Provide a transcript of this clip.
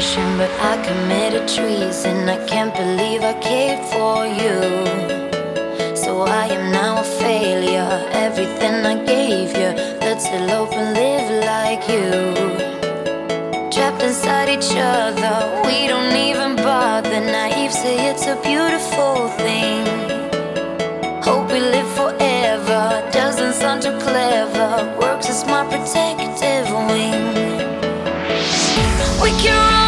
conversation, but I committed treason. I can't believe I cared for you. So I am now a failure. Everything I gave you, let's elope and live like you. Trapped inside each other, we don't even bother. Naive say it's a beautiful thing. Hope we live forever, doesn't sound too clever. Works as my protective wing. We can run